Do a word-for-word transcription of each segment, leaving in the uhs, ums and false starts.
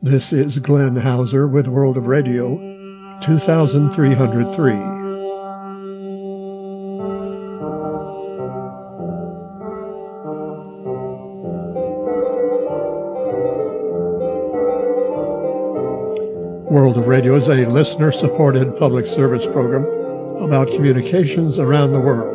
This is Glenn Hauser with World of Radio, two thousand three hundred three. World of Radio is a listener-supported public service program about communications around the world.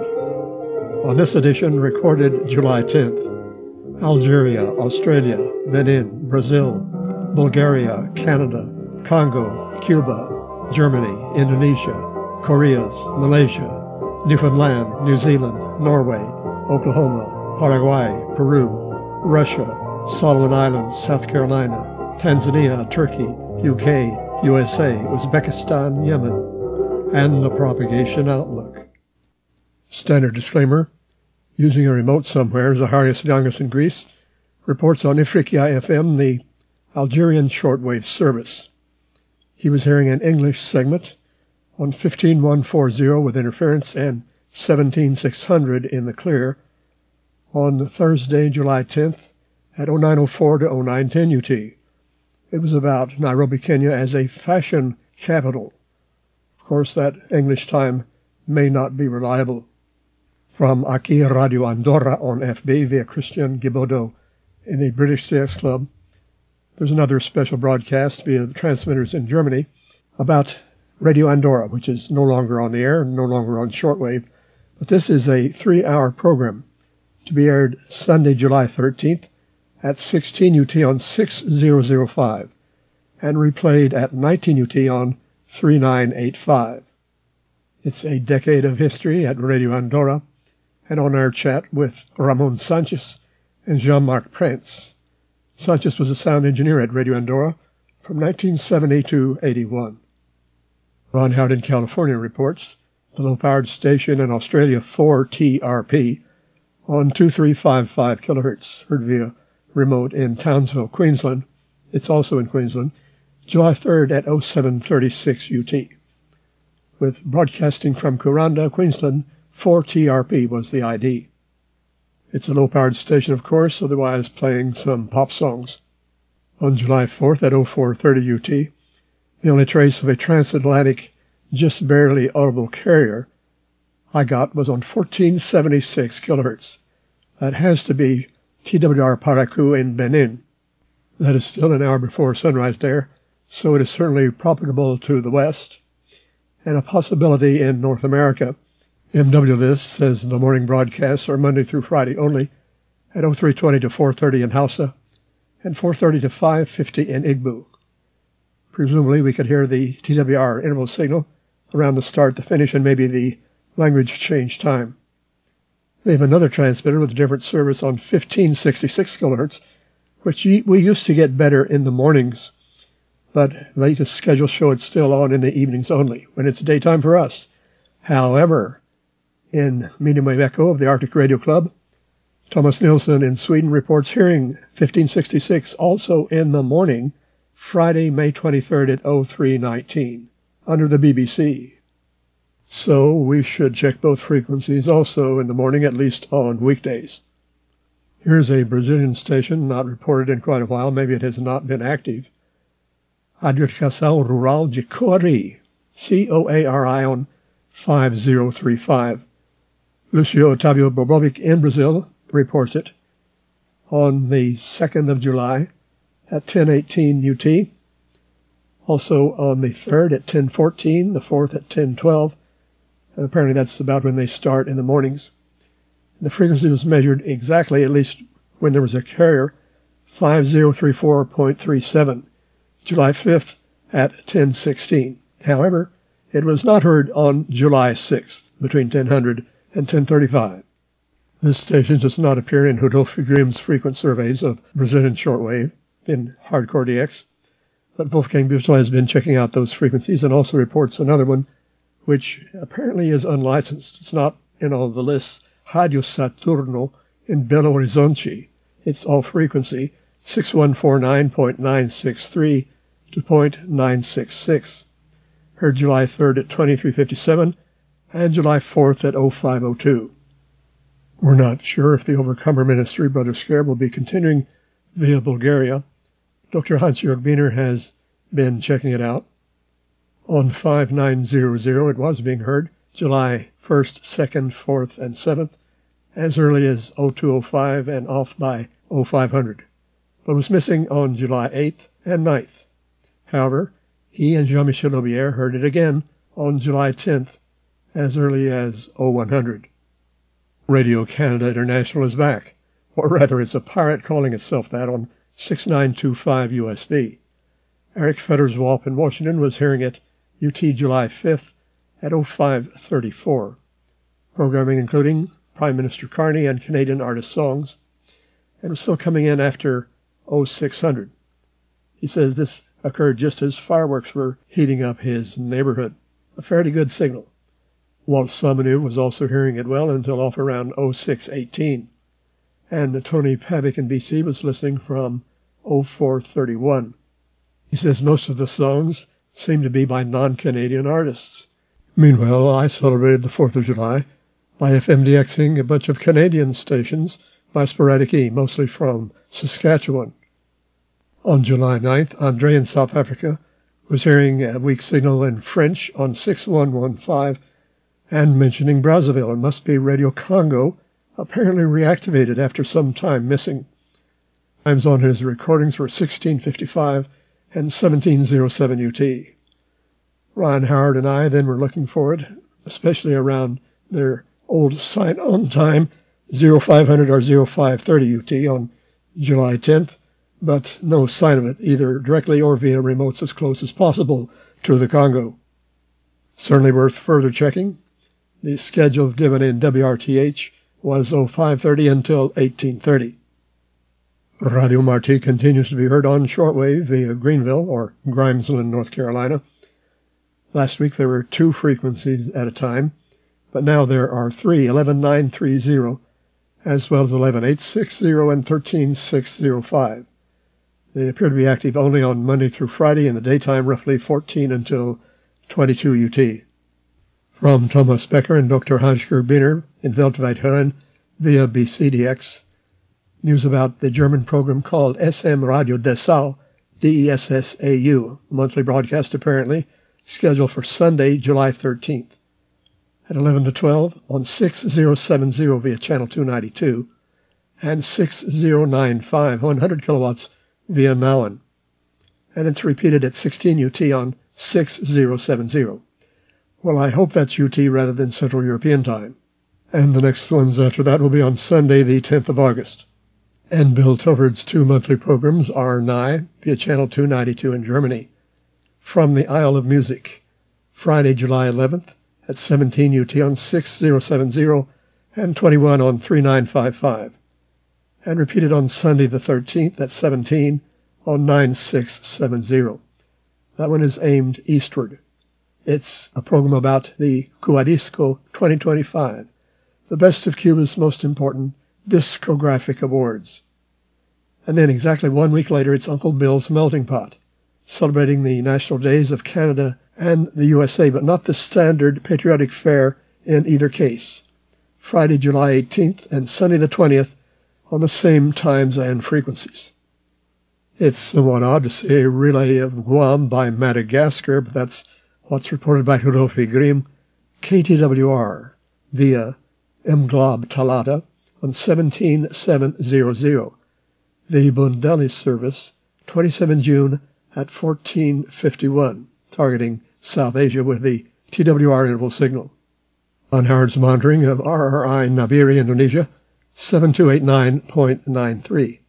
On this edition, recorded July tenth, Algeria, Australia, Benin, Brazil, Bulgaria, Canada, Congo, Cuba, Germany, Indonesia, Koreas, Malaysia, Newfoundland, New Zealand, Norway, Oklahoma, Paraguay, Peru, Russia, Solomon Islands, South Carolina, Tanzania, Turkey, U K, U S A, Uzbekistan, Yemen, and the propagation outlook. Standard disclaimer: using a remote somewhere, Zacharias Yangas in Greece reports on Ifriqiya F M, the Algerian shortwave service. He was hearing an English segment on fifteen one forty with interference and seventeen six hundred in the clear on Thursday, July tenth at oh nine oh four to oh nine ten U T. It was about Nairobi, Kenya as a fashion capital. Of course, that English time may not be reliable. From Aquí Radio Andorra on F B via Christian Gibodo in the British C X Club, there's another special broadcast via the transmitters in Germany about Radio Andorra, which is no longer on the air, no longer on shortwave. But this is a three-hour program to be aired Sunday, July thirteenth at sixteen U T on six thousand five and replayed at nineteen U T on thirty-nine eighty-five. It's a decade of history at Radio Andorra, and on-air chat with Ramon Sanchez and Jean-Marc Prince. Sanchez was a sound engineer at Radio Andorra from nineteen seventy to eighty-one. Ron Howard in California reports the low-powered station in Australia, four T R P, on two three five five kilohertz, heard via remote in Townsville, Queensland. It's also in Queensland, July third at oh seven thirty-six U T. With broadcasting from Kuranda, Queensland, four T R P was the I D. It's a low-powered station, of course, otherwise playing some pop songs. On July fourth at oh four thirty U T, the only trace of a transatlantic, just barely audible carrier I got was on fourteen seventy-six kilohertz. That has to be T W R Parakou in Benin. That is still an hour before sunrise there, so it is certainly propagable to the west, and a possibility in North America. M W List says the morning broadcasts are Monday through Friday only at oh three twenty to four thirty in Hausa and four thirty to five fifty in Igbo. Presumably we could hear the T W R interval signal around the start, the finish, and maybe the language change time. We have another transmitter with a different service on fifteen sixty-six kilohertz, which we used to get better in the mornings, but latest schedules show it's still on in the evenings only, when it's daytime for us. However, in Medium Wave Echo of the Arctic Radio Club, Thomas Nilsson in Sweden reports hearing fifteen sixty-six also in the morning, Friday, May twenty-third at oh three nineteen, under the B B C. So we should check both frequencies also in the morning, at least on weekdays. Here's a Brazilian station not reported in quite a while. Maybe it has not been active. Rádio Educação Rural de Coari, C O A R I on five thousand thirty-five. Lucio Otávio Bobovic in Brazil reports it on the second of July at ten eighteen U T. Also on the third at ten fourteen, the fourth at ten twelve. And apparently that's about when they start in the mornings. The frequency was measured exactly, at least when there was a carrier, five thousand thirty-four point three seven, July fifth at ten sixteen. However, it was not heard on July sixth, between ten hundred and ten thirty-five. This station does not appear in Rudolf Grimm's frequent surveys of Brazilian shortwave in Hardcore D X, but Wolfgang Büchel has been checking out those frequencies and also reports another one, which apparently is unlicensed. It's not in all the lists. Rádio Saturno in Belo Horizonte. It's all frequency, six one four nine point nine six three to point nine six six. Heard July third at twenty-three fifty-seven and July fourth at oh five oh two. We're not sure if the Overcomer Ministry, Brother Scarab, will be continuing via Bulgaria. Doctor Hans-Jörg Biener has been checking it out. On five nine hundred it was being heard July first, second, fourth, and seventh, as early as oh two oh five and off by oh five hundred, but was missing on July eighth and ninth. However, he and Jean-Michel Aubière heard it again on July tenth, as early as oh one hundred. Radio Canada International is back, or rather it's a pirate calling itself that on six nine two five U S B. Eric Fedderswalp in Washington was hearing it U T July fifth at oh five thirty-four. Programming including Prime Minister Carney and Canadian artist songs, and was still coming in after oh six hundred. He says this occurred just as fireworks were heating up his neighborhood. A fairly good signal. Walt Somenu was also hearing it well until off around oh six eighteen. And Tony Pavick in B C was listening from oh four thirty-one. He says most of the songs seem to be by non-Canadian artists. Meanwhile, I celebrated the fourth of July by FMDXing a bunch of Canadian stations by Sporadic E, mostly from Saskatchewan. On July ninth, Andre in South Africa was hearing a weak signal in French on six one one five and mentioning Brazzaville. It must be Radio Congo, apparently reactivated after some time missing. Times on his recordings were sixteen fifty-five and seventeen oh seven U T. Ryan Howard and I then were looking for it, especially around their old sign-on time, oh five hundred or oh five thirty U T on July tenth, but no sign of it, either directly or via remotes as close as possible to the Congo. Certainly worth further checking. The schedule given in W R T H was oh five thirty until eighteen thirty. Radio Marti continues to be heard on shortwave via Greenville or Grimesland, North Carolina. Last week there were two frequencies at a time, but now there are three, eleven nine thirty, as well as eleven eight sixty and thirteen six oh five. They appear to be active only on Monday through Friday in the daytime, roughly fourteen until twenty-two U T. From Thomas Becker and Doctor Hans-Jörg Biener in Weltweit via B C D X, news about the German program called S M Radio Dessau, D E S S A U, a monthly broadcast apparently, scheduled for Sunday, July thirteenth. At eleven to twelve on six oh seven oh via channel two ninety-two and six oh nine five, one hundred kilowatts via Mauen. And it's repeated at sixteen U T on six oh seven oh. Well, I hope that's U T rather than Central European Time. And the next ones after that will be on Sunday, the tenth of August. And Bill Tilford's two monthly programs are nigh via channel two ninety-two in Germany. From the Isle of Music, Friday, July eleventh, at seventeen U T on six oh seven oh and twenty-one on three nine five five, and repeated on Sunday the thirteenth at seventeen on nine six seven oh. That one is aimed eastward. It's a program about the Cubadisco twenty twenty-five, the best of Cuba's most important discographic awards. And then exactly one week later, it's Uncle Bill's Melting Pot, celebrating the national days of Canada and the U S A, but not the standard patriotic fare in either case. Friday, July eighteenth and Sunday the twentieth on the same times and frequencies. It's somewhat odd to say a relay of Guam by Madagascar, but that's what's reported by Hirofi Grimm, K T W R, via Mglob Talata on seventeen seven hundred. The Bundelis service, twenty-seventh of June at fourteen fifty-one, targeting South Asia with the T W R interval signal. On Howard's monitoring of R R I Nabiri, Indonesia, seven two eight nine point nine three.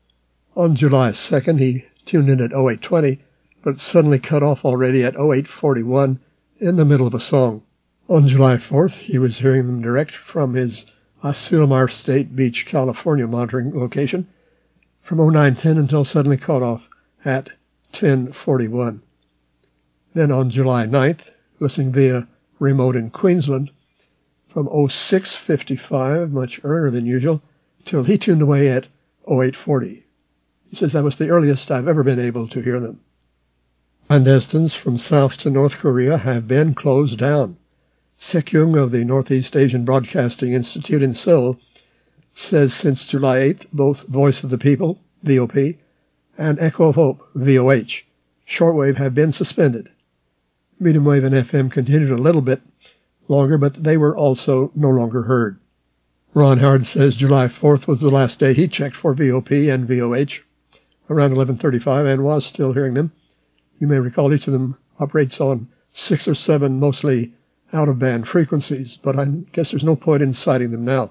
On July second, he tuned in at oh eight twenty, but suddenly cut off already at oh eight forty-one in the middle of a song. On July fourth, he was hearing them direct from his Asilomar State Beach, California monitoring location from oh nine ten until suddenly cut off at ten forty-one. Then on July ninth, listening via remote in Queensland, from oh six fifty-five, much earlier than usual, till he tuned away at oh eight forty. He says that was the earliest I've ever been able to hear them. Clandestines from South to North Korea have been closed down. Sekyung of the Northeast Asian Broadcasting Institute in Seoul says since July eighth, both Voice of the People, V O P, and Echo of Hope, V O H, shortwave have been suspended. Medium wave and F M continued a little bit longer, but they were also no longer heard. Ron Howard says July fourth was the last day he checked for V O P and V O H around eleven thirty-five and was still hearing them. You may recall each of them operates on six or seven mostly out-of-band frequencies, but I guess there's no point in citing them now.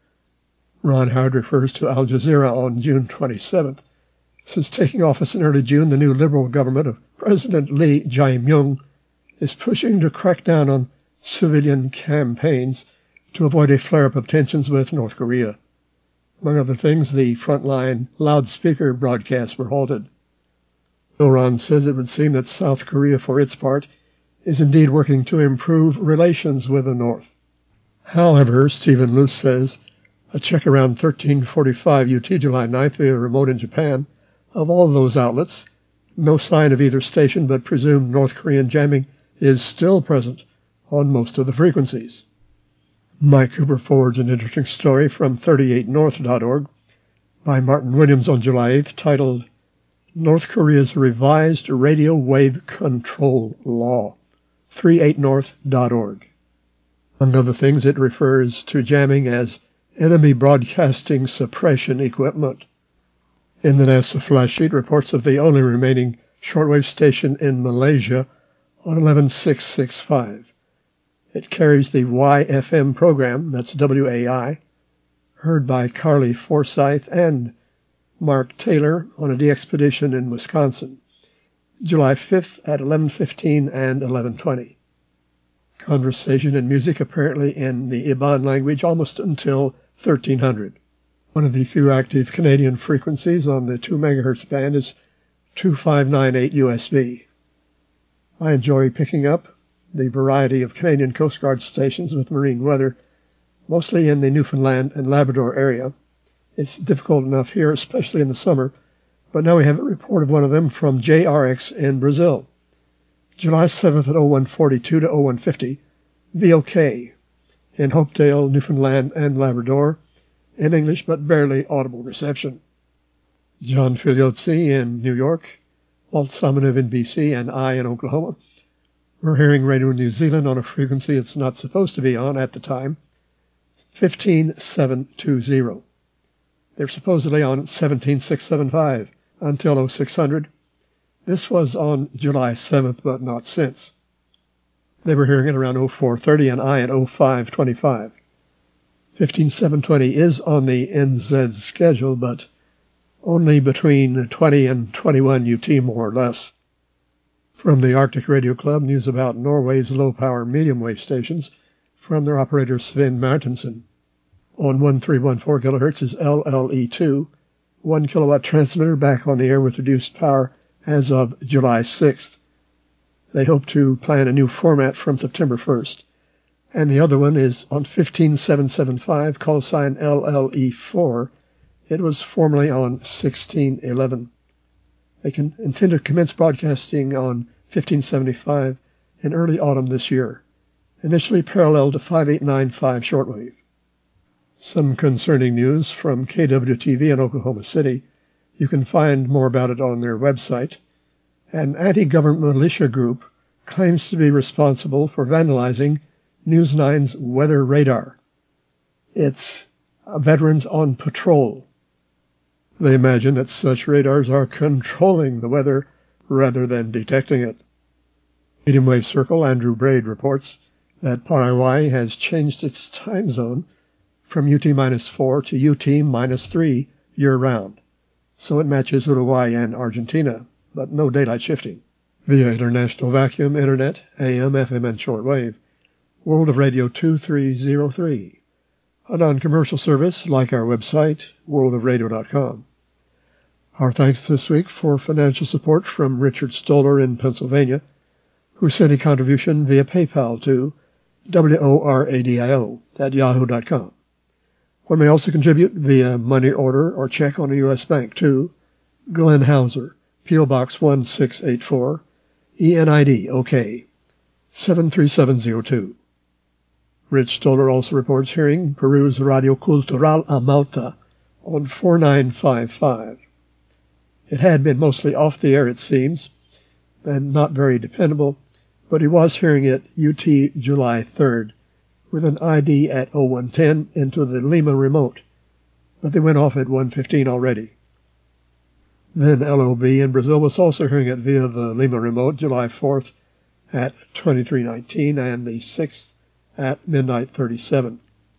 Ron Howard refers to Al Jazeera on June twenty-seventh. Since taking office in early June, the new Liberal government of President Lee Jae-myung is pushing to crack down on civilian campaigns to avoid a flare-up of tensions with North Korea. Among other things, the frontline loudspeaker broadcasts were halted. Ron says it would seem that South Korea, for its part, is indeed working to improve relations with the North. However, Stephen Luce says, a check around thirteen forty-five U T July ninth via remote in Japan, of all those outlets, no sign of either station but presumed North Korean jamming is still present on most of the frequencies. Mike Cooper forwards an interesting story from thirty-eight north dot org by Martin Williams on July eighth titled North Korea's Revised Radio Wave Control Law, thirty-eight north dot org. Among other things, it refers to jamming as enemy broadcasting suppression equipment. In the NASA flash sheet, reports of the only remaining shortwave station in Malaysia on eleven six sixty-five. It carries the Y F M program, that's W A I, heard by Carly Forsyth and Mark Taylor on a de-expedition in Wisconsin, July fifth at eleven fifteen and eleven twenty. Conversation and music apparently in the Iban language almost until thirteen hundred. One of the few active Canadian frequencies on the two megahertz band is two five nine eight U S B. I enjoy picking up the variety of Canadian Coast Guard stations with marine weather, mostly in the Newfoundland and Labrador area. It's difficult enough here, especially in the summer, but now we have a report of one of them from J R X in Brazil. July seventh at oh one forty-two to oh one fifty, V O K in Hopedale, Newfoundland and Labrador, in English but barely audible reception. John Filiozzi in New York, Walt Summonev in B C, and I in Oklahoma. We're hearing Radio New Zealand on a frequency it's not supposed to be on at the time, fifteen seven twenty. They're supposedly on seventeen six seventy-five until oh six hundred. This was on July seventh, but not since. They were hearing it around oh four thirty and I at oh five twenty-five. fifteen seven twenty is on the N Z schedule, but only between twenty and twenty-one U T, more or less. From the Arctic Radio Club, news about Norway's low-power medium-wave stations from their operator Sven Martinsen. On thirteen fourteen kilohertz is L L E two, one kilowatt transmitter back on the air with reduced power as of July sixth. They hope to plan a new format from September first. And the other one is on fifteen seven seventy-five, call sign L L E four. It was formerly on sixteen eleven. They can intend to commence broadcasting on fifteen seventy-five in early autumn this year, initially parallel to five eight nine five shortwave. Some concerning news from K W T V in Oklahoma City. You can find more about it on their website. An anti-government militia group claims to be responsible for vandalizing News nine's weather radar. It's Veterans on Patrol. They imagine that such radars are controlling the weather rather than detecting it. Medium Wave Circle, Andrew Braid reports that Paraguay has changed its time zone from U T minus four to U T minus three year-round, so it matches Uruguay and Argentina, but no daylight shifting. Via International Vacuum, Internet, A M, F M, and shortwave, World of Radio two three oh three, a non-commercial service like our website, world of radio dot com. Our thanks this week for financial support from Richard Stoller in Pennsylvania, who sent a contribution via PayPal to W-O-R-A-D-I-O at yahoo dot com. One may also contribute via money order or check on a U S bank to Glenn Hauser, P O Box one six eight four, E N I D, OK, seven three seven zero two. Rich Stoller also reports hearing Peru's Radio Cultural a Malta on four nine five five. It had been mostly off the air, it seems, and not very dependable, but he was hearing it U T July third with an I D at oh one ten into the Lima remote, but they went off at one fifteen already. Then L O B in Brazil was also hearing it via the Lima remote July fourth at twenty-three nineteen and the sixth at midnight thirty-seven.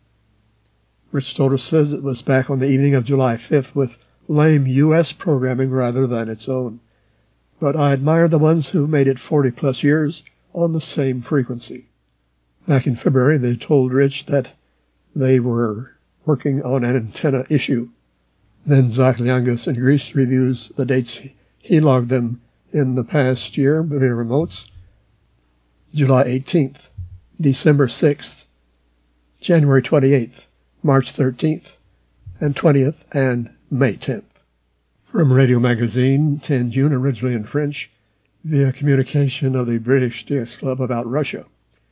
Rich Stoller says it was back on the evening of July fifth with lame U S programming rather than its own. But I admire the ones who made it forty plus years on the same frequency. Back in February, they told Rich that they were working on an antenna issue. Then Zach Liangas in Greece reviews the dates he logged them in the past year via remotes. July eighteenth, December sixth, January twenty-eighth, March thirteenth, and twentieth, and May tenth. From Radio Magazine, ten June, originally in French, via communication of the British D X Club about Russia.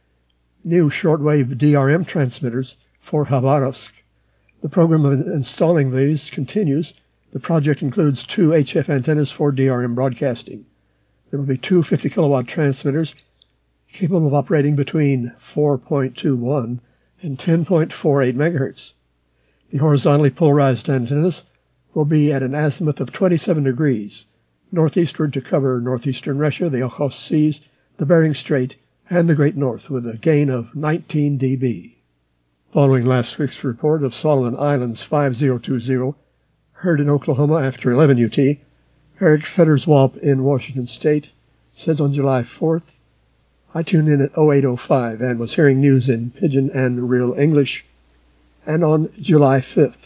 New shortwave D R M transmitters for Khabarovsk. The program of installing these continues. The project includes two H F antennas for D R M broadcasting. There will be two fifty kilowatt transmitters capable of operating between four point two one and ten point four eight megahertz. The horizontally polarized antennas will be at an azimuth of twenty-seven degrees, northeastward to cover northeastern Russia, the Okhotsk Seas, the Bering Strait, and the Great North, with a gain of nineteen D B. Following last week's report of Solomon Islands five zero two zero, heard in Oklahoma after eleven U T, Eric Fedderswalp in Washington State says on July fourth, I tuned in at oh eight oh five and was hearing news in Pidgin and Real English, and on July fifth,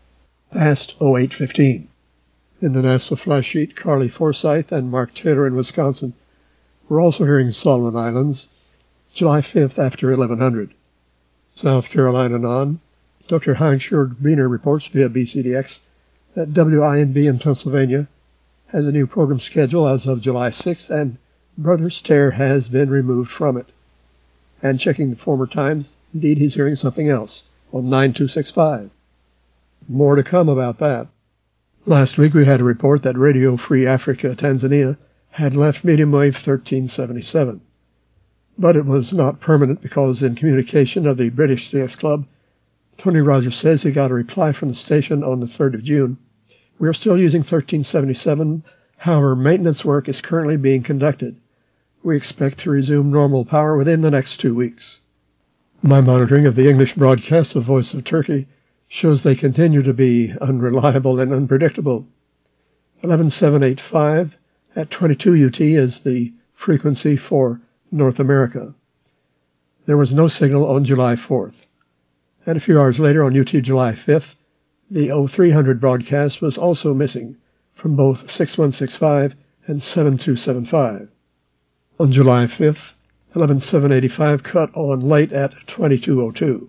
past oh eight fifteen. In the NASA flash sheet, Carly Forsyth and Mark Taylor in Wisconsin were also hearing Solomon Islands July fifth after eleven hundred. South Carolina on, Doctor Heinz-Jörg Biener reports via B C D X that W I N B in Pennsylvania has a new program schedule as of July sixth, and Brother Stare has been removed from it. And checking the former times, indeed he's hearing something else on nine two six five. More to come about that. Last week we had a report that Radio Free Africa Tanzania had left medium wave thirteen seventy-seven. But it was not permanent because in communication of the British D X Club, Tony Rogers says he got a reply from the station on the third of June. We are still using thirteen seventy-seven, however, maintenance work is currently being conducted. We expect to resume normal power within the next two weeks. My monitoring of the English broadcasts of Voice of Turkey shows they continue to be unreliable and unpredictable. eleven seven eighty-five at twenty-two U T is the frequency for North America. There was no signal on July fourth. And a few hours later on U T July fifth, the oh three hundred broadcast was also missing from both six one six five and seven two seven five. On July fifth, eleven seven eighty-five cut on late at twenty-two oh two.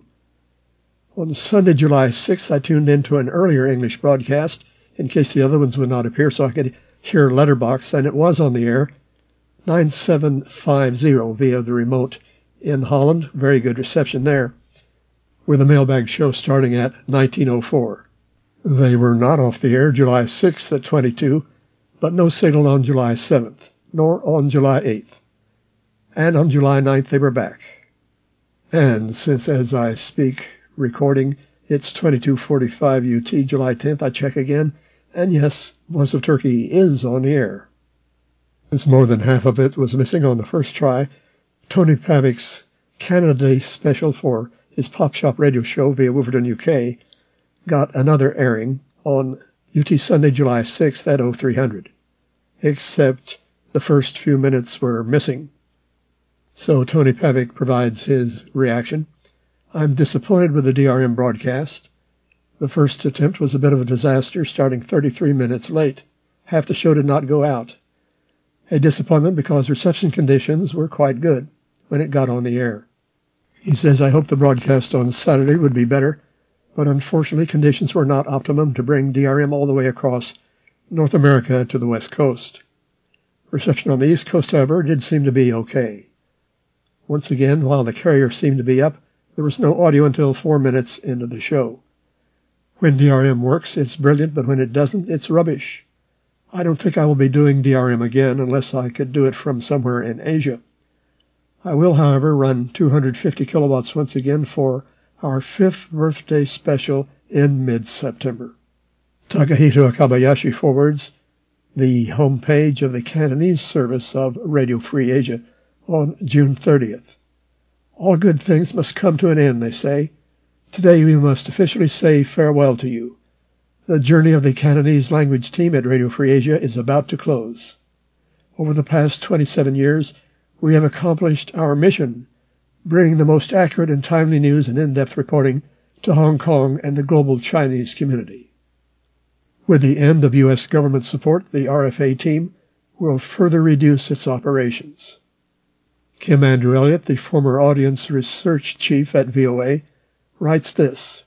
On Sunday, July sixth, I tuned into an earlier English broadcast in case the other ones would not appear so I could hear letterbox, and it was on the air, nine seven five zero via the remote in Holland. Very good reception there, with a mailbag show starting at nineteen oh four. They were not off the air July sixth at twenty-two, but no signal on July seventh, nor on July eighth. And on July ninth they were back. And since as I speak, recording, it's twenty-two forty-five U T July tenth, I check again, and yes, Voice of Turkey is on the air. Since more than half of it was missing on the first try, Tony Pavick's Canada Day special for his Pop Shop radio show via Wolverton, U K, got another airing on U T Sunday, July sixth at oh three hundred, except the first few minutes were missing. So Tony Pavick provides his reaction. I'm disappointed with the D R M broadcast. The first attempt was a bit of a disaster, starting thirty-three minutes late. Half the show did not go out. A disappointment because reception conditions were quite good when it got on the air. He says, I hope the broadcast on Saturday would be better, but unfortunately conditions were not optimum to bring D R M all the way across North America to the West Coast. Reception on the East Coast, however, did seem to be okay. Once again, while the carrier seemed to be up, there was no audio until four minutes into the show. When D R M works, it's brilliant, but when it doesn't, it's rubbish. I don't think I will be doing D R M again unless I could do it from somewhere in Asia. I will, however, run two hundred fifty kilowatts once again for our fifth birthday special in mid-September. Takahito Akabayashi forwards the homepage of the Cantonese service of Radio Free Asia on June thirtieth. All good things must come to an end, they say. Today we must officially say farewell to you. The journey of the Cantonese language team at Radio Free Asia is about to close. Over the past twenty-seven years, we have accomplished our mission, bringing the most accurate and timely news and in-depth reporting to Hong Kong and the global Chinese community. With the end of U S government support, the R F A team will further reduce its operations. Kim Andrew Elliott, the former audience research chief at V O A, writes this.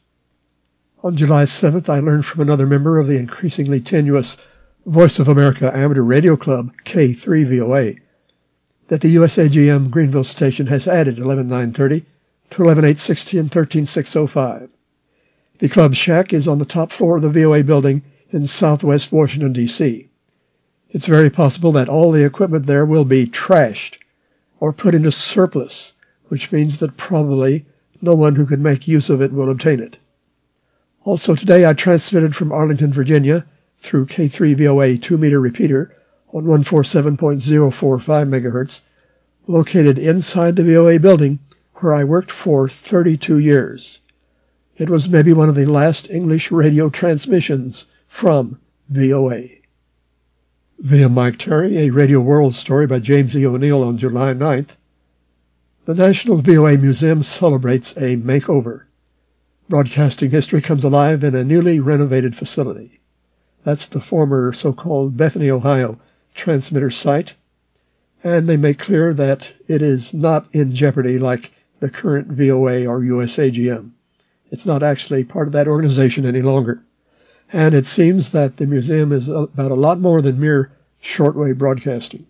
On July seventh, I learned from another member of the increasingly tenuous Voice of America Amateur Radio Club, K three V O A, that the U S A G M Greenville station has added eleven nine thirty to eleven eight sixty and thirteen six oh five. The club shack is on the top floor of the V O A building in southwest Washington, D C It's very possible that all the equipment there will be trashed or put into surplus, which means that probably no one who could make use of it will obtain it. Also today I transmitted from Arlington, Virginia, through K three V O A two-meter repeater on one forty-seven point oh four five megahertz, located inside the V O A building where I worked for thirty-two years. It was maybe one of the last English radio transmissions from V O A. Via Mike Terry, a Radio World story by James E. O'Neill on July ninth. The National V O A Museum celebrates a makeover. Broadcasting history comes alive in a newly renovated facility. That's the former so-called Bethany, Ohio transmitter site, and they make clear that it is not in jeopardy like the current V O A or U S A G M. It's not actually part of that organization any longer. And it seems that the museum is about a lot more than mere shortwave broadcasting.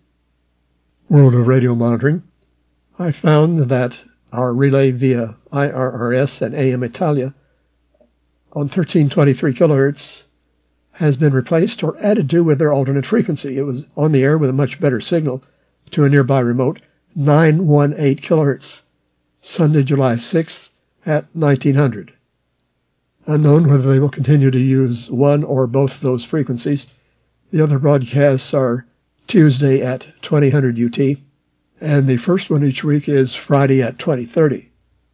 World of Radio Monitoring. I found that our relay via I R R S and A M Italia on thirteen twenty-three kilohertz has been replaced or added to with their alternate frequency. It was on the air with a much better signal to a nearby remote, nine one eight kilohertz, Sunday, July sixth at nineteen hundred. Unknown whether they will continue to use one or both those frequencies. The other broadcasts are Tuesday at twenty hundred U T, and the first one each week is Friday at twenty thirty.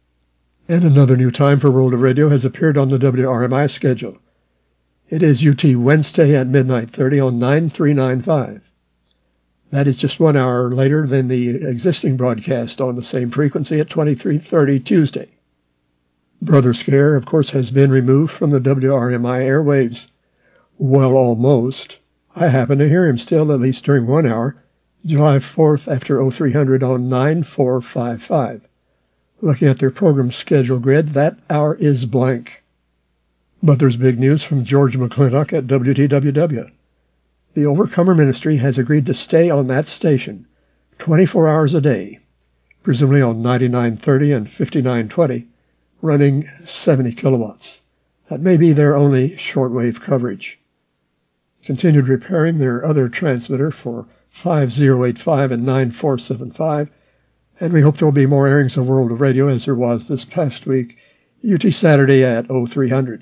And another new time for World of Radio has appeared on the W R M I schedule. It is U T Wednesday at midnight thirty on nine three nine five. That is just one hour later than the existing broadcast on the same frequency at twenty-three thirty Tuesday. Brother Scare, of course, has been removed from the W R M I airwaves. Well, almost. I happen to hear him still, at least during one hour, July fourth after oh three hundred on nine four five five. Looking at their program schedule grid, that hour is blank. But there's big news from George McClintock at W T W W. The Overcomer Ministry has agreed to stay on that station twenty-four hours a day, presumably on ninety-nine thirty and fifty-nine twenty, running seventy kilowatts. That may be their only shortwave coverage. Continued repairing their other transmitter for five oh eight five and nine four seven five, and we hope there will be more airings of World of Radio as there was this past week, U T Saturday at oh three hundred.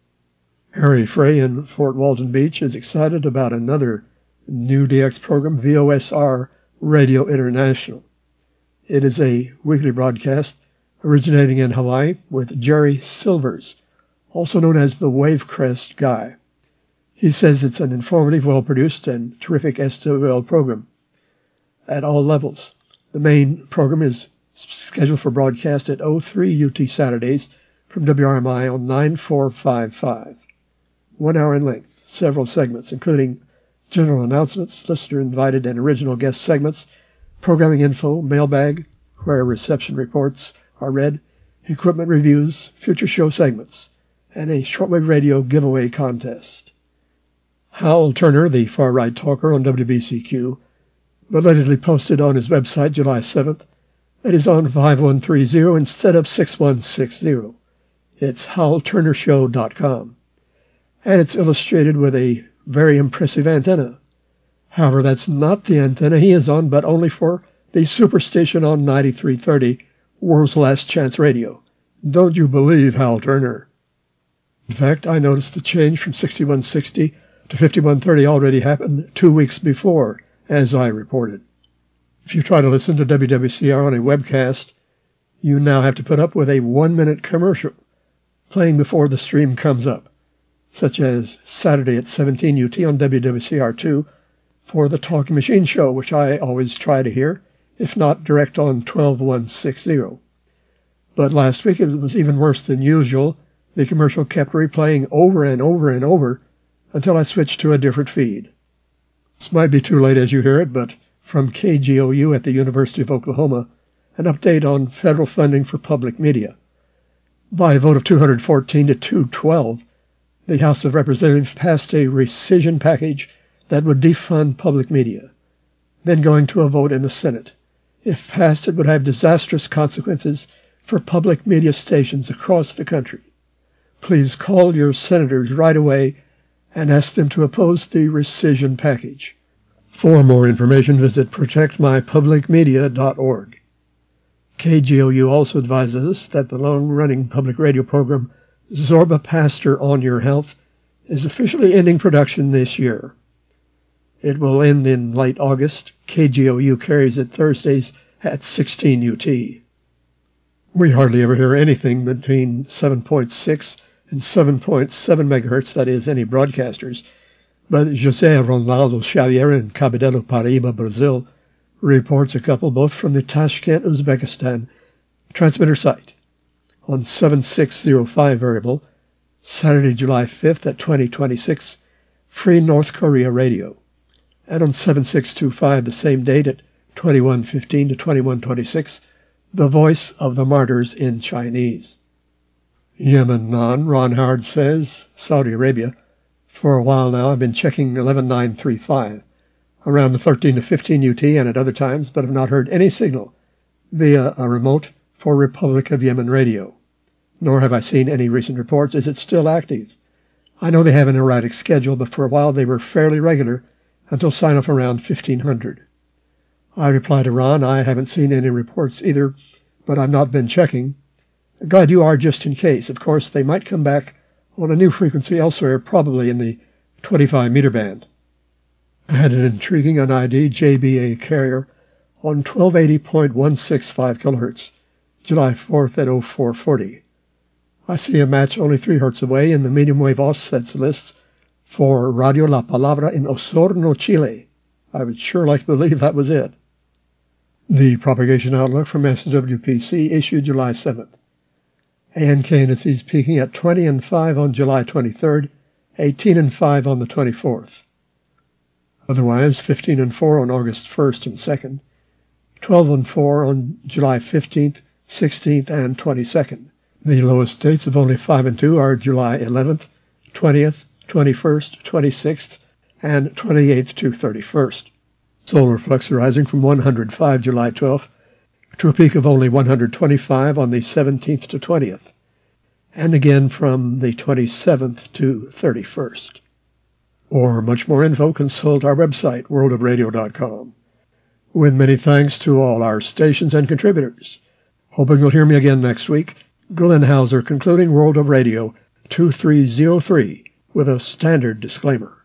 Harry Frey in Fort Walton Beach is excited about another new D X program, V O S R Radio International. It is a weekly broadcast originating in Hawaii with Jerry Silvers, also known as the Wavecrest Guy. He says it's an informative, well-produced, and terrific S W L program at all levels. The main program is scheduled for broadcast at oh three U T Saturdays from W R M I on nine four five five. One hour in length, several segments, including general announcements, listener-invited and original guest segments, programming info, mailbag, where reception reports are read, equipment reviews, future show segments, and a shortwave radio giveaway contest. Hal Turner, the far-right talker on W B C Q, belatedly posted on his website July seventh that is on five one three zero instead of six one six zero. It's hal turner show dot com. And it's illustrated with a very impressive antenna, However, that's not the antenna he is on, but only for the superstation on ninety-three thirty, World's Last Chance Radio. Don't you believe Hal Turner? In fact, I noticed the change from sixty-one sixty to fifty-one thirty already happened two weeks before, as I reported. If you try to listen to W W C R on a webcast, you now have to put up with a one-minute commercial playing before the stream comes up, such as Saturday at seventeen U T on W W C R two for the Talking Machine show, which I always try to hear, if not direct on twelve one sixty. But last week it was even worse than usual. The commercial kept replaying over and over and over until I switched to a different feed. This might be too late as you hear it, but from K G O U at the University of Oklahoma, an update on federal funding for public media. By a vote of two hundred fourteen to two hundred twelve, the House of Representatives passed a rescission package that would defund public media, then going to a vote in the Senate. If passed, it would have disastrous consequences for public media stations across the country. Please call your senators right away and ask them to oppose the rescission package. For more information, visit protect my public media dot org. K G O U also advises us that the long-running public radio program Zorba Pastor on Your Health is officially ending production this year. It will end in late August. K G O U carries it Thursdays at sixteen U T. We hardly ever hear anything between seven point six and seven point seven megahertz, that is, any broadcasters, but José Ronaldo Xavier in Cabedelo, Paraíba, Brazil, reports a couple both from the Tashkent, Uzbekistan transmitter site on seven six zero five variable, Saturday, July fifth at twenty twenty-six, Free North Korea Radio, and on seven six two five the same date at twenty-one fifteen to twenty-one twenty-six, The Voice of the Martyrs in Chinese. Yemen non, Ron Howard says, Saudi Arabia. For a while now I've been checking eleven nine thirty-five, around the thirteen to fifteen U T and at other times, but have not heard any signal via a remote for Republic of Yemen Radio. Nor have I seen any recent reports. Is it still active? I know they have an erratic schedule, but for a while they were fairly regular until sign-off around fifteen hundred. I reply to Ron, I haven't seen any reports either, but I've not been checking. Glad you are, just in case. Of course, they might come back on a new frequency elsewhere, probably in the twenty-five meter band. I had an intriguing N I D J B A carrier on twelve eighty point one six five kilohertz, July fourth at oh four forty. I see a match only three hertz away in the medium wave offsets lists for Radio La Palabra in Osorno, Chile. I would sure like to believe that was it. The propagation outlook from S W P C issued July seventh. A N K indices peaking at twenty and five on July twenty-third, eighteen and five on the twenty-fourth. Otherwise, fifteen and four on August first and second, twelve and four on July fifteenth, sixteenth, and twenty-second. The lowest dates of only five and two are July eleventh, twentieth, twenty-first, twenty-sixth, and twenty-eighth to thirty-first. Solar flux rising from one hundred five July twelfth to a peak of only one hundred twenty-five on the seventeenth to twentieth, and again from the twenty-seventh to thirty-first. For much more info, consult our website, world of radio dot com. With many thanks to all our stations and contributors. Hoping you'll hear me again next week, Glenn Hauser concluding World of Radio two three oh three with a standard disclaimer.